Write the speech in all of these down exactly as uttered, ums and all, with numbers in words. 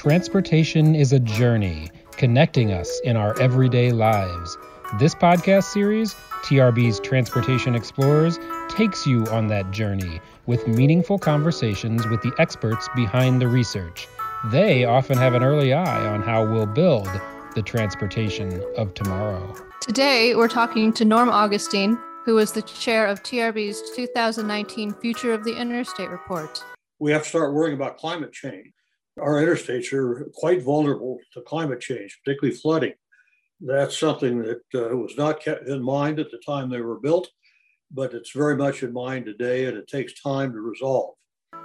Transportation is a journey connecting us in our everyday lives. This podcast series, T R B's Transportation Explorers, takes you on that journey with meaningful conversations with the experts behind the research. They often have an early eye on how we'll build the transportation of tomorrow. Today, we're talking to Norm Augustine, who is the chair of T R B's two thousand nineteen Future of the Interstate Report. We have to start worrying about climate change. Our interstates are quite vulnerable to climate change, particularly flooding. That's something that uh, was not kept in mind at the time they were built, but it's very much in mind today, and it takes time to resolve.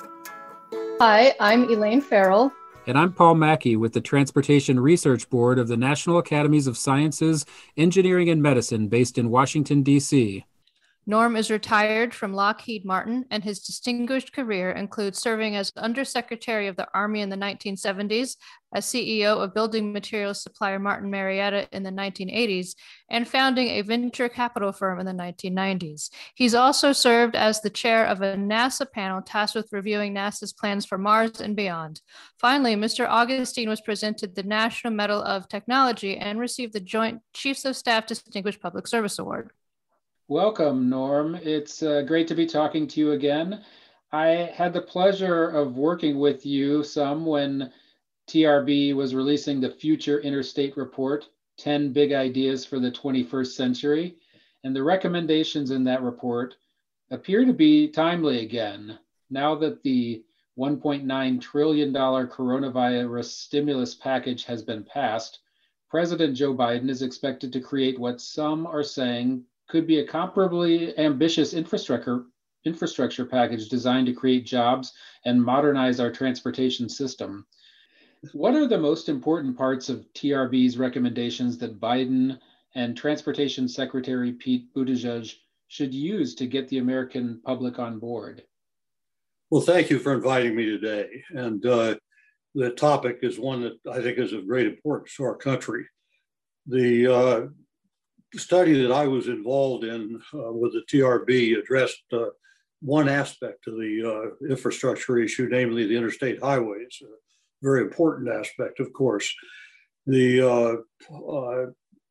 Hi, I'm Elaine Farrell. And I'm Paul Mackey with the Transportation Research Board of the National Academies of Sciences, Engineering, and Medicine based in Washington, D C Norm is retired from Lockheed Martin, and his distinguished career includes serving as Undersecretary of the Army in the nineteen seventies, as C E O of building materials supplier Martin Marietta in the nineteen eighties, and founding a venture capital firm in the nineteen nineties. He's also served as the chair of a NASA panel tasked with reviewing NASA's plans for Mars and beyond. Finally, Mister Augustine was presented the National Medal of Technology and received the Joint Chiefs of Staff Distinguished Public Service Award. Welcome, Norm. It's uh, great to be talking to you again. I had the pleasure of working with you some when T R B was releasing the Future Interstate Report, ten Big Ideas for the twenty-first Century. And the recommendations in that report appear to be timely again, now that the one point nine trillion dollars coronavirus stimulus package has been passed. President Joe Biden is expected to create what some are saying could be a comparably ambitious infrastructure infrastructure package designed to create jobs and modernize our transportation system. What are the most important parts of T R B's recommendations that Biden and Transportation Secretary Pete Buttigieg should use to get the American public on board? Well, thank you for inviting me today. And uh, the topic is one that I think is of great importance to our country. The uh, study that I was involved in uh, with the T R B addressed uh, one aspect of the uh, infrastructure issue, namely the interstate highways, a very important aspect, of course. The uh, uh,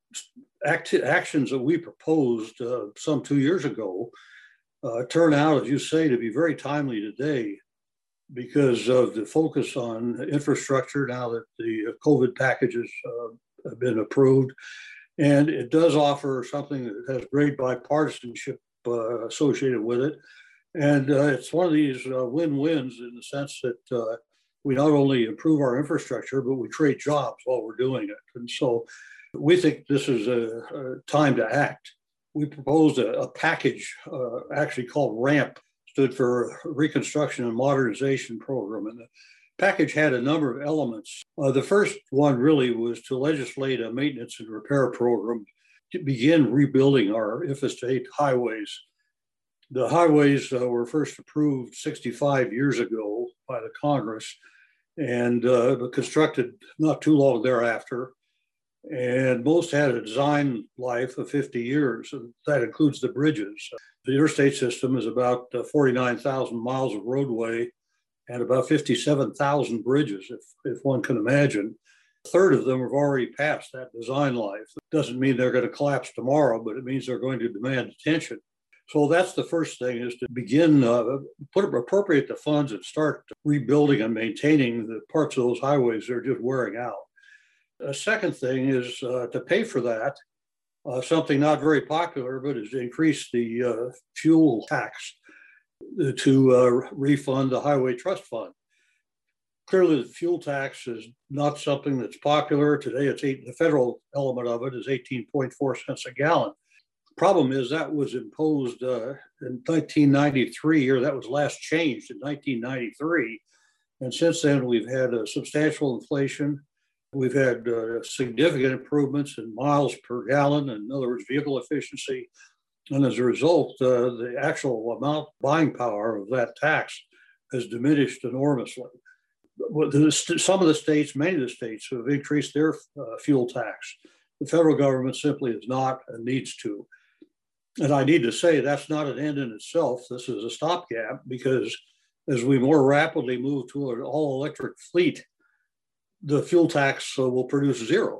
act- actions that we proposed uh, some two years ago uh, turn out, as you say, to be very timely today because of the focus on infrastructure now that the COVID packages uh, have been approved. And it does offer something that has great bipartisanship uh, associated with it. And uh, it's one of these uh, win-wins in the sense that uh, we not only improve our infrastructure, but we create jobs while we're doing it. And so we think this is a, a time to act. We proposed a, a package uh, actually called RAMP, stood for Reconstruction and Modernization Program. And the package had a number of elements. Uh, the first one really was to legislate a maintenance and repair program to begin rebuilding our interstate highways. The highways uh, were first approved sixty-five years ago by the Congress and uh, constructed not too long thereafter. And most had a design life of fifty years, and that includes the bridges. The interstate system is about uh, forty-nine thousand miles of roadway and about fifty-seven thousand bridges, if, if one can imagine. A third of them have already passed that design life. It doesn't mean they're going to collapse tomorrow, but it means they're going to demand attention. So that's the first thing, is to begin, uh, put appropriate the funds and start rebuilding and maintaining the parts of those highways that are just wearing out. A second thing is uh, to pay for that, uh, something not very popular, but is to increase the uh, fuel tax to uh, refund the Highway Trust Fund. Clearly, the fuel tax is not something that's popular. Today, it's eight, the federal element of it is eighteen point four cents a gallon. Problem is that was imposed uh, in nineteen ninety-three, or that was last changed in nineteen ninety-three. And since then, we've had a substantial inflation. We've had uh, significant improvements in miles per gallon, in other words, vehicle efficiency. And as a result, uh, the actual amount buying power of that tax has diminished enormously. Some of the states, many of the states have increased their uh, fuel tax. The federal government simply is not and needs to. And I need to say that's not an end in itself. This is a stopgap because as we more rapidly move to an all-electric fleet, the fuel tax uh, will produce zero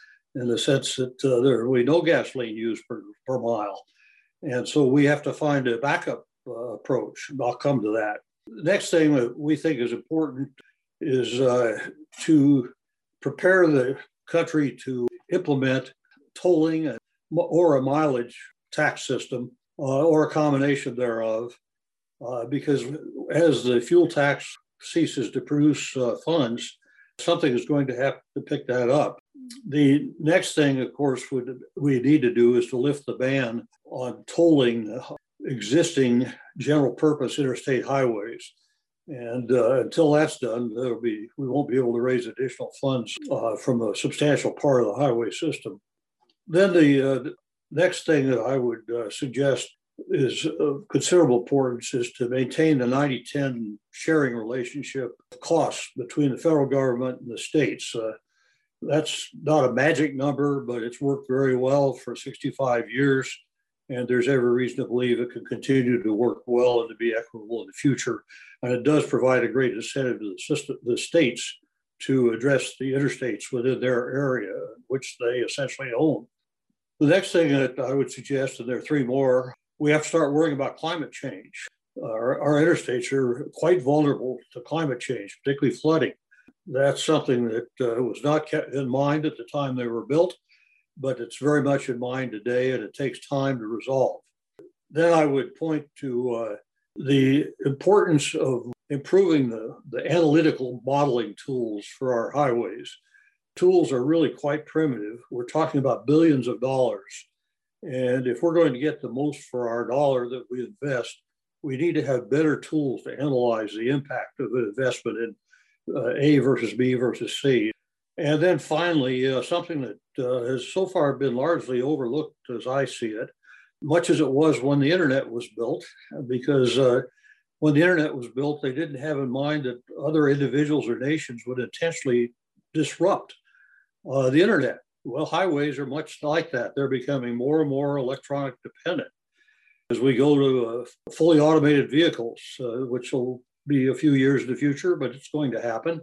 in the sense that uh, there will be no gasoline used per, per mile. And so we have to find a backup uh, approach. I'll come to that. The next thing that we think is important is uh, to prepare the country to implement tolling or a mileage tax system uh, or a combination thereof, uh, because as the fuel tax ceases to produce uh, funds, something is going to have to pick that up. The next thing, of course, would, we need to do is to lift the ban on tolling existing general purpose interstate highways. And uh, until that's done, there'll be, we won't be able to raise additional funds uh, from a substantial part of the highway system. Then the uh, next thing that I would uh, suggest is of considerable importance is to maintain the ninety ten sharing relationship costs between the federal government and the states. Uh, that's not a magic number, but it's worked very well for sixty-five years. And there's every reason to believe it can continue to work well and to be equitable in the future. And it does provide a great incentive to the, system, the states to address the interstates within their area, which they essentially own. The next thing that I would suggest, and there are three more, we have to start worrying about climate change. Our, our interstates are quite vulnerable to climate change, particularly flooding. That's something that uh, was not kept in mind at the time they were built, but it's very much in mind today, and it takes time to resolve. Then I would point to uh, the importance of improving the, the analytical modeling tools for our highways. Tools are really quite primitive. We're talking about billions of dollars. And if we're going to get the most for our dollar that we invest, we need to have better tools to analyze the impact of an investment in uh, A versus B versus C. And then finally, uh, something that uh, has so far been largely overlooked as I see it, much as it was when the internet was built, because uh, when the internet was built, they didn't have in mind that other individuals or nations would intentionally disrupt uh, the internet. Well, highways are much like that. They're becoming more and more electronic dependent. As we go to uh, fully automated vehicles, uh, which will be a few years in the future, but it's going to happen.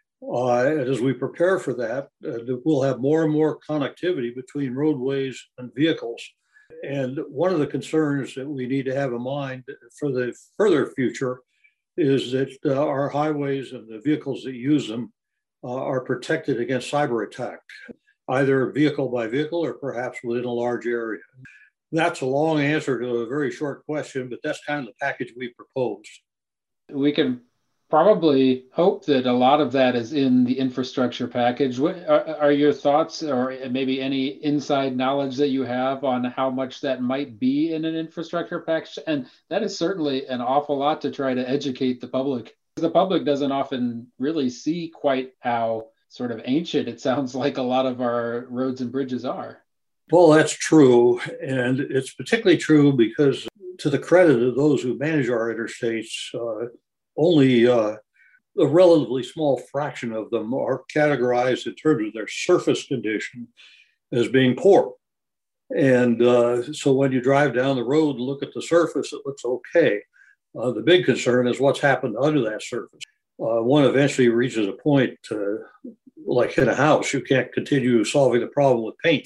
Uh, and as we prepare for that, uh, we'll have more and more connectivity between roadways and vehicles. And one of the concerns that we need to have in mind for the further future is that uh, our highways and the vehicles that use them uh, are protected against cyber attack, either vehicle by vehicle or perhaps within a large area. That's a long answer to a very short question, but that's kind of the package we proposed. We can probably hope that a lot of that is in the infrastructure package. What are, are your thoughts, or maybe any inside knowledge that you have on how much that might be in an infrastructure package? And that is certainly an awful lot to try to educate the public. The public doesn't often really see quite how sort of ancient it sounds like a lot of our roads and bridges are. Well, that's true. And it's particularly true because, to the credit of those who manage our interstates, uh, only uh, a relatively small fraction of them are categorized in terms of their surface condition as being poor. And uh, so when you drive down the road and look at the surface, it looks okay. Uh, the big concern is what's happened under that surface. Uh, one eventually reaches a point, uh, like in a house, you can't continue solving the problem with paint.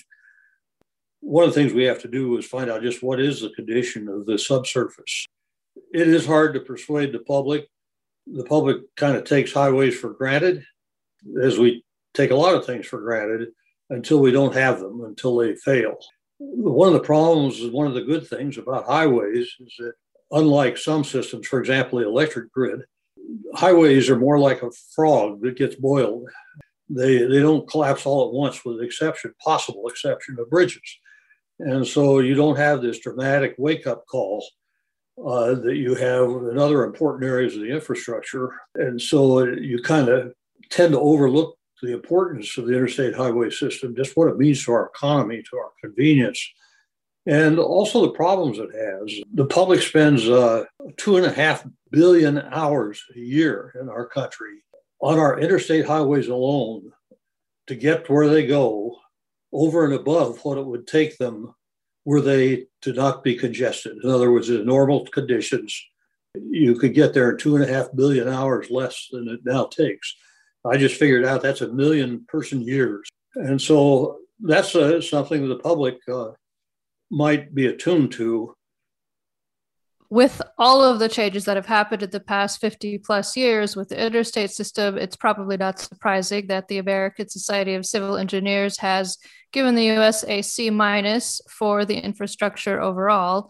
One of the things we have to do is find out just what is the condition of the subsurface. It is hard to persuade the public. The public kind of takes highways for granted, as we take a lot of things for granted, until we don't have them, until they fail. One of the problems, one of the good things about highways is that, unlike some systems, for example, the electric grid, highways are more like a frog that gets boiled. They, they don't collapse all at once, with the exception, possible exception of bridges. And so you don't have this dramatic wake-up call uh, that you have in other important areas of the infrastructure. And so you kind of tend to overlook the importance of the interstate highway system, just what it means to our economy, to our convenience, and also the problems it has. The public spends uh, two and a half billion hours a year in our country on our interstate highways alone to get where they go, over and above what it would take them were they to not be congested. In other words, in normal conditions, you could get there in two and a half billion hours less than it now takes. I just figured out that's a million person years. And so that's uh, something the public uh, might be attuned to. With all of the changes that have happened in the past fifty plus years with the interstate system, it's probably not surprising that the American Society of Civil Engineers has given the U S a C minus for the infrastructure overall.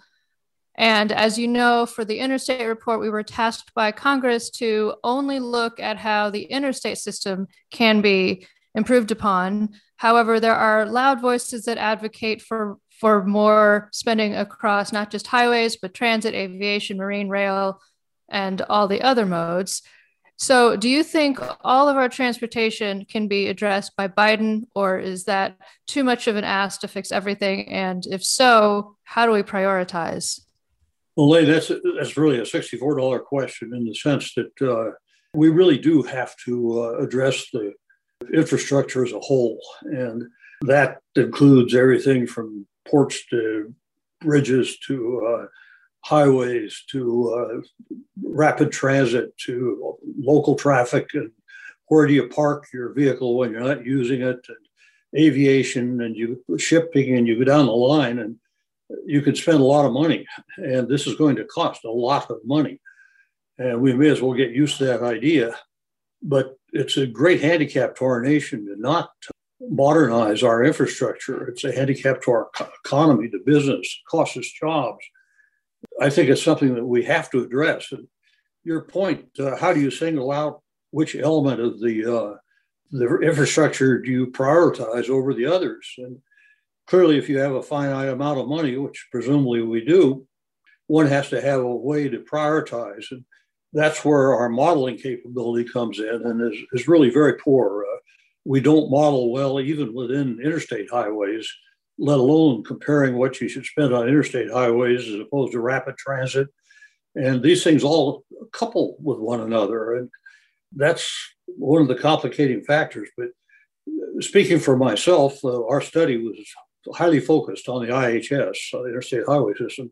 And as you know, for the interstate report, we were tasked by Congress to only look at how the interstate system can be improved upon. However, there are loud voices that advocate for, for more spending across not just highways, but transit, aviation, marine, rail, and all the other modes. So do you think all of our transportation can be addressed by Biden, or is that too much of an ask to fix everything? And if so, how do we prioritize? Well, Lane, that's, that's really a sixty-four dollars question in the sense that uh, we really do have to uh, address the infrastructure as a whole. And that includes everything from ports to bridges to uh, highways to uh, rapid transit to local traffic and where do you park your vehicle when you're not using it, and aviation and you shipping, and you go down the line and you could spend a lot of money, and this is going to cost a lot of money. And we may as well get used to that idea. But it's a great handicap to our nation to not modernize our infrastructure. It's a handicap to our economy, to business, costs us jobs. I think it's something that we have to address. And your point, uh, how do you single out which element of the, uh, the infrastructure do you prioritize over the others? And clearly, if you have a finite amount of money, which presumably we do, one has to have a way to prioritize. And that's where our modeling capability comes in and is, is really very poor. Uh, we don't model well even within interstate highways, let alone comparing what you should spend on interstate highways as opposed to rapid transit. And these things all couple with one another. And that's one of the complicating factors. But speaking for myself, uh, our study was highly focused on the I H S, uh, the Interstate Highway System.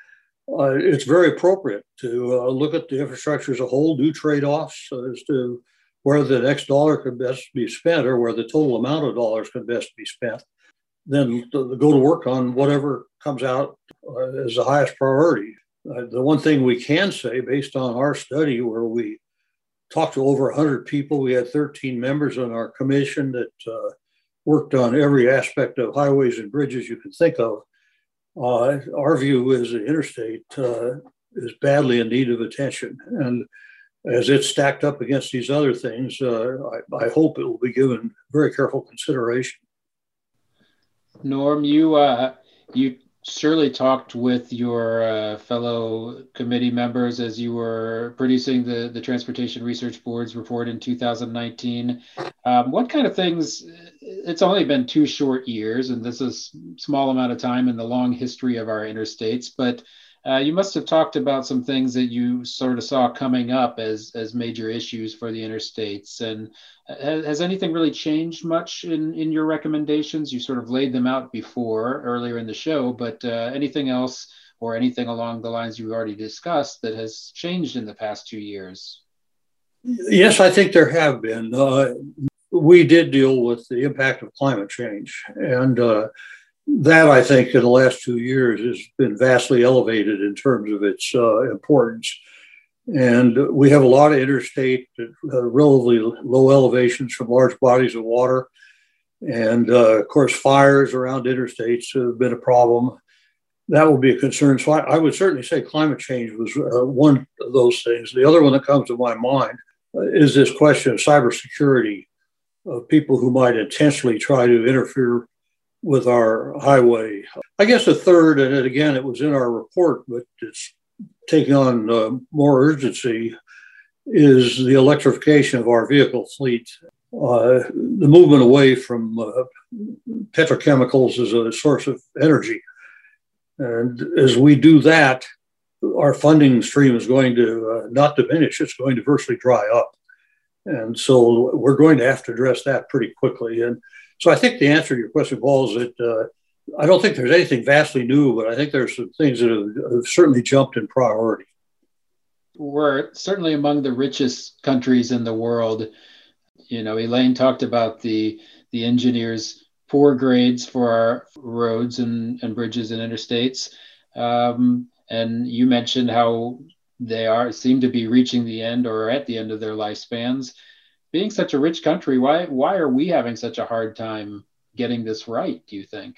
Uh, it's very appropriate to uh, look at the infrastructure as a whole, do trade-offs as to where the next dollar could best be spent or where the total amount of dollars could best be spent. Then to, to go to work on whatever comes out uh, as the highest priority. Uh, the one thing we can say, based on our study where we talked to over one hundred people, we had thirteen members on our commission that uh, worked on every aspect of highways and bridges you can think of. Uh, our view is the interstate uh, is badly in need of attention. And as it's stacked up against these other things, uh, I, I hope it will be given very careful consideration. Norm, you uh, you surely talked with your uh, fellow committee members as you were producing the, the Transportation Research Board's report in two thousand nineteen. Um, what kind of things, it's only been two short years, and this is a small amount of time in the long history of our interstates, but uh, you must have talked about some things that you sort of saw coming up as, as major issues for the interstates. And has, has anything really changed much in, in your recommendations? You sort of laid them out before earlier in the show, but uh, anything else or anything along the lines you already discussed that has changed in the past two years? Yes, I think there have been. Uh, we did deal with the impact of climate change. And uh, that, I think, in the last two years has been vastly elevated in terms of its uh, importance. And we have a lot of interstate, uh, relatively low elevations from large bodies of water. And uh, of course, fires around interstates have been a problem. That will be a concern. So I, I would certainly say climate change was uh, one of those things. The other one that comes to my mind uh, is this question of cybersecurity, of people who might intentionally try to interfere with our highway. I guess a third, and again, it was in our report, but it's taking on uh, more urgency, is the electrification of our vehicle fleet. Uh, the movement away from uh, petrochemicals as a source of energy. And as we do that, our funding stream is going to uh, not diminish, it's going to virtually dry up. And so we're going to have to address that pretty quickly. And so I think the answer to your question, Paul, is that uh, I don't think there's anything vastly new, but I think there's some things that have, have certainly jumped in priority. We're certainly among the richest countries in the world. You know, Elaine talked about the the engineers' poor grades for our roads and, and bridges and interstates. Um, and you mentioned how they are seem to be reaching the end or at the end of their lifespans. Being such a rich country, why why are we having such a hard time getting this right, do you think?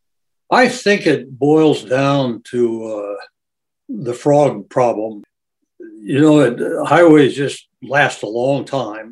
I think it boils down to uh, the frog problem. You know, it, highways just last a long time.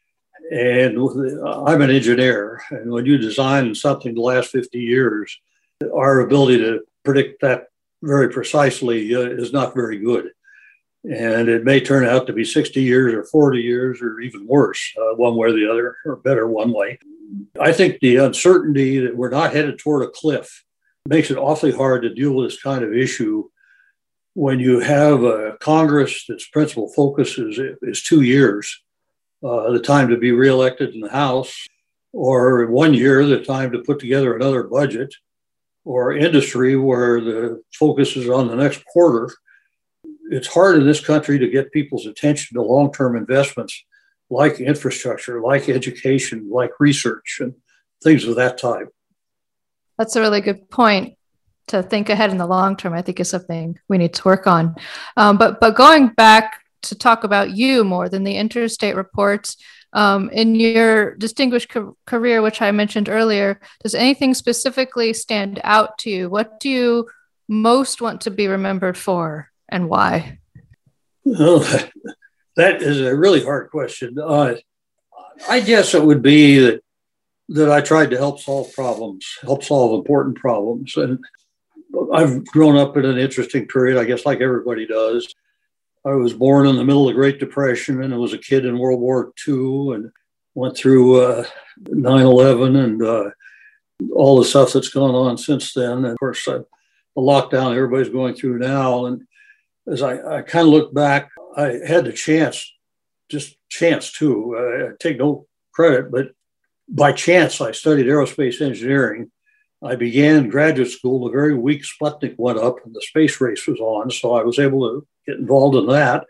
And I'm an engineer, and when you design something to last fifty years, our ability to predict that very precisely uh, is not very good. And it may turn out to be sixty years or forty years or even worse, uh, one way or the other, or better one way. I think the uncertainty that we're not headed toward a cliff makes it awfully hard to deal with this kind of issue when you have a Congress that's principal focus is, is two years. Uh, the time to be reelected in the House, or one year, the time to put together another budget, or industry where the focus is on the next quarter. It's hard in this country to get people's attention to long-term investments like infrastructure, like education, like research, and things of that type. That's a really good point. To think ahead in the long term, I think, is something we need to work on. Um, but but going back to talk about you more than the interstate reports, um, in your distinguished co- career, which I mentioned earlier, does anything specifically stand out to you? What do you most want to be remembered for, and why? Well, that is a really hard question. Uh, I guess it would be that that I tried to help solve problems, help solve important problems. And I've grown up in an interesting period, I guess, like everybody does. I was born in the middle of the Great Depression and I was a kid in World War Two and went through uh, nine eleven and uh, all the stuff that's gone on since then. And of course, uh, the lockdown everybody's going through now. And as I, I kind of look back, I had the chance, just chance too, uh, I take no credit, but by chance, I studied aerospace engineering. I began graduate school the very week Sputnik went up and the space race was on, so I was able to get involved in that.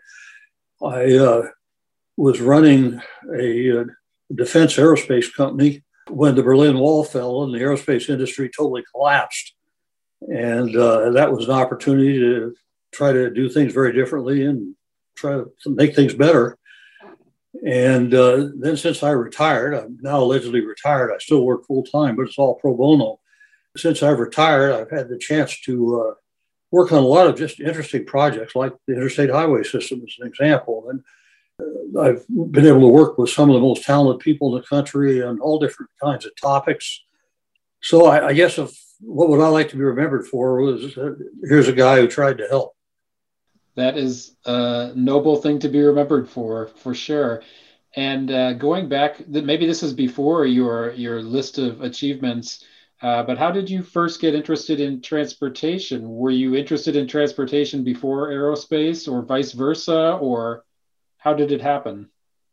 I uh, was running a uh, defense aerospace company when the Berlin Wall fell and the aerospace industry totally collapsed. And uh, that was an opportunity to try to do things very differently and try to make things better. And uh, then since I retired, I'm now allegedly retired, I still work full time, but it's all pro bono. Since I've retired, I've had the chance to uh, work on a lot of just interesting projects like the interstate highway system as an example. And uh, I've been able to work with some of the most talented people in the country on all different kinds of topics. So I, I guess if, what would I like to be remembered for was uh, here's a guy who tried to help. That is a noble thing to be remembered for, for sure. And uh, going back, maybe this is before your your list of achievements, uh, but how did you first get interested in transportation? Were you interested in transportation before aerospace or vice versa, or how did it happen?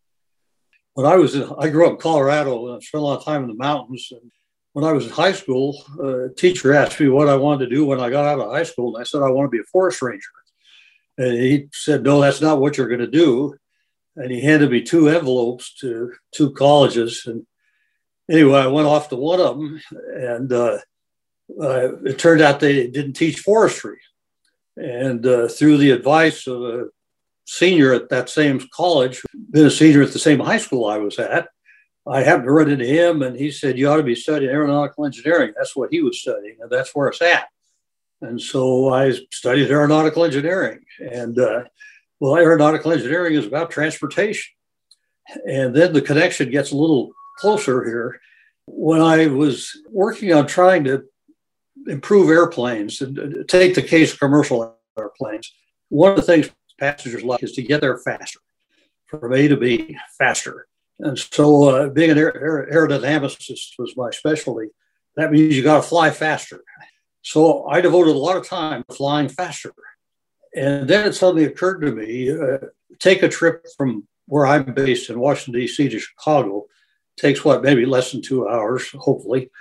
When I was in, I grew up in Colorado and spent a lot of time in the mountains. And when I was in high school, a teacher asked me what I wanted to do when I got out of high school. And I said, I want to be a forest ranger. And he said, no, that's not what you're going to do. And he handed me two envelopes to two colleges. And anyway, I went off to one of them. And uh, uh, it turned out they didn't teach forestry. And uh, through the advice of a senior at that same college, been a senior at the same high school I was at, I happened to run into him. And he said, you ought to be studying aeronautical engineering. That's what he was studying. And that's where it's at. And so I studied aeronautical engineering. And uh, well, aeronautical engineering is about transportation. And then the connection gets a little closer here. When I was working on trying to improve airplanes, and take the case of commercial airplanes, one of the things passengers like is to get there faster, from A to B faster. And so uh, being an aer- aer- aerodynamicist was my specialty. That means you got to fly faster. So I devoted a lot of time to flying faster. And then it suddenly occurred to me, uh, take a trip from where I'm based in Washington, D C to Chicago, takes what, maybe less than two hours, hopefully,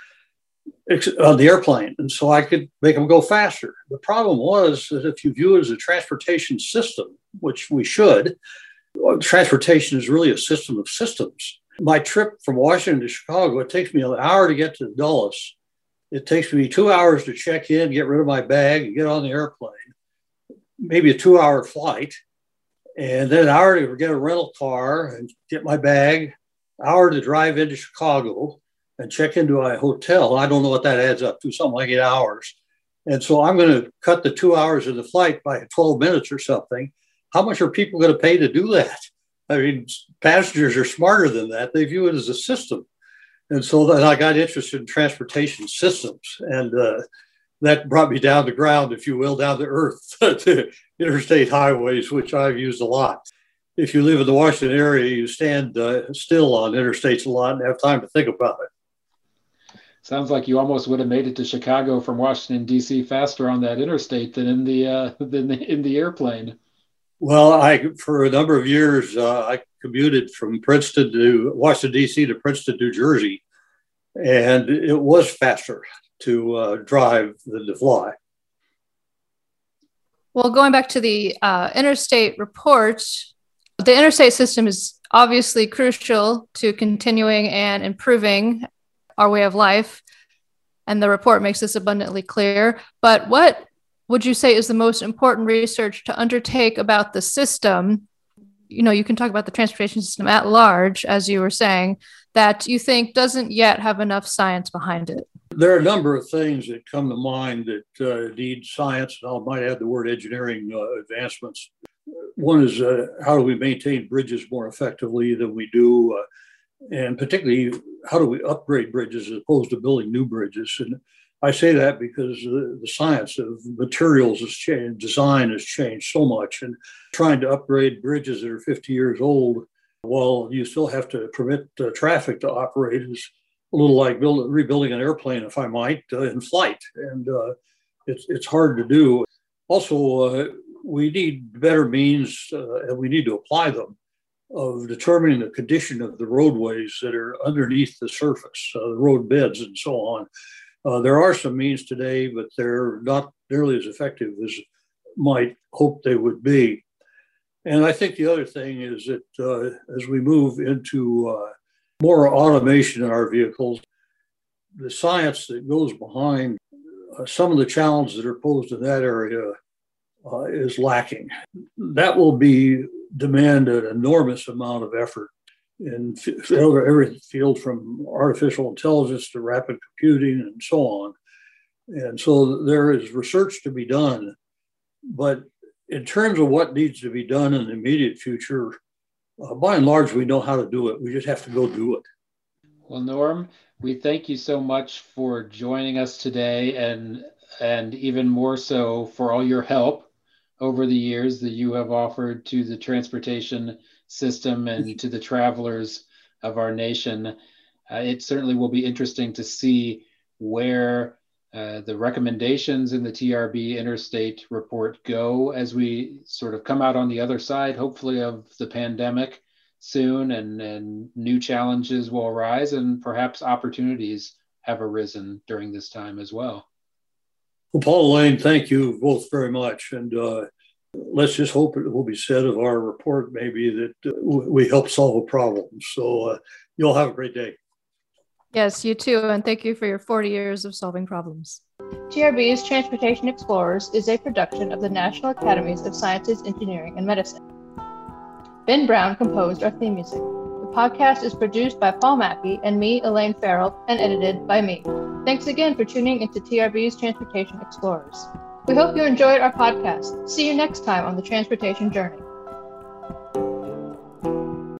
on the airplane. And so I could make them go faster. The problem was that if you view it as a transportation system, which we should, transportation is really a system of systems. My trip from Washington to Chicago, it takes me an hour to get to Dulles. It takes me two hours to check in, get rid of my bag, and get on the airplane. Maybe a two-hour flight. And then an hour to get a rental car and get my bag, hour to drive into Chicago and check into a hotel. I don't know what that adds up to, something like eight hours. And so I'm going to cut the two hours of the flight by twelve minutes or something. How much are people going to pay to do that? I mean, passengers are smarter than that. They view it as a system. And so then I got interested in transportation systems. And uh, that brought me down to ground, if you will, down to earth, to interstate highways, which I've used a lot. If you live in the Washington area, you stand uh, still on interstates a lot and have time to think about it. Sounds like you almost would have made it to Chicago from Washington, D C faster on that interstate than in the uh, than the, in the airplane. Well, I for a number of years, uh, I commuted from Princeton to Washington, D C to Princeton, New Jersey, and it was faster to uh, drive than to fly. Well, going back to the uh, interstate report, the interstate system is obviously crucial to continuing and improving our way of life. And the report makes this abundantly clear. But what would you say is the most important research to undertake about the system? You know, you can talk about the transportation system at large, as you were saying, that you think doesn't yet have enough science behind it. There are a number of things that come to mind that uh, need science, and I might add the word engineering uh, advancements. One is uh, how do we maintain bridges more effectively than we do? Uh, and particularly, how do we upgrade bridges as opposed to building new bridges? And I say that because the, the science of materials has changed, design has changed so much, and trying to upgrade bridges that are fifty years old while you still have to permit uh, traffic to operate is a little like build, rebuilding an airplane, if I might, uh, in flight. And uh, it's, it's hard to do. Also, uh, we need better means, uh, and we need to apply them, of determining the condition of the roadways that are underneath the surface, uh, the road beds and so on. Uh, there are some means today, but they're not nearly as effective as might hope they would be. And I think the other thing is that uh, as we move into uh, more automation in our vehicles, the science that goes behind uh, some of the challenges that are posed in that area uh, is lacking. That will be demand an enormous amount of effort in f- every field from artificial intelligence to rapid computing and so on. And so there is research to be done, but in terms of what needs to be done in the immediate future, uh, by and large, we know how to do it. We just have to go do it. Well, Norm, we thank you so much for joining us today, and and even more so for all your help over the years that you have offered to the transportation system and to the travelers of our nation. Uh, it certainly will be interesting to see where uh, the recommendations in the T R B Interstate Report go as we sort of come out on the other side, hopefully, of the pandemic soon, and, and new challenges will arise, and perhaps opportunities have arisen during this time as well. Well, Paul, Elaine, thank you both very much. And uh, let's just hope it will be said of our report maybe that uh, we help solve a problem. So uh, you'll have a great day. Yes, you too. And thank you for your forty years of solving problems. T R B's Transportation Explorers is a production of the National Academies of Sciences, Engineering, and Medicine. Ben Brown composed our theme music. The podcast is produced by Paul Mackey and me, Elaine Farrell, and edited by me. Thanks again for tuning into T R B's Transportation Explorers. We hope you enjoyed our podcast. See you next time on the Transportation Journey.